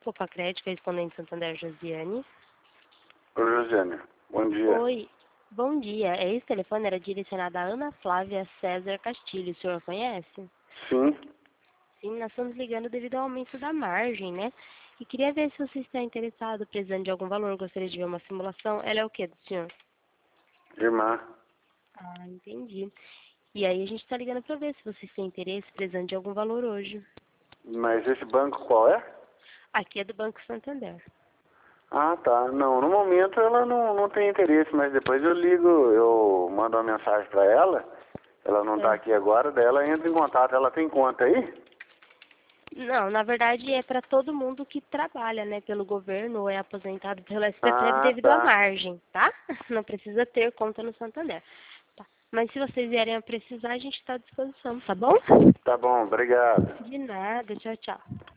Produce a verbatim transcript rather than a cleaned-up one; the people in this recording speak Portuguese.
Popacred, correspondente Santander, Josiane. Oi, Josiane. Bom dia. Oi, bom dia. Esse telefone era direcionado a Ana Flávia César Castilho. O senhor conhece? Sim. Sim, nós estamos ligando devido ao aumento da margem, né? E queria ver se você está interessado, precisando de algum valor, gostaria de ver uma simulação. Ela é o que do senhor? Irmã. Ah, entendi. E aí a gente está ligando para ver se você tem interesse, precisando de algum valor hoje. Mas esse banco qual é? Aqui é do Banco Santander. Ah, tá. Não, no momento ela não, não tem interesse, mas depois eu ligo, eu mando uma mensagem pra ela. Ela não tá É. aqui agora, daí ela entra em contato. Ela tem conta aí? Não, na verdade é para todo mundo que trabalha, né, pelo governo ou é aposentado pelo S P T E V Ah, devido à tá. margem, tá? Não precisa ter conta no Santander. Tá. Mas se vocês vierem a precisar, a gente está à disposição, tá bom? Tá bom, obrigado. De nada, tchau, tchau.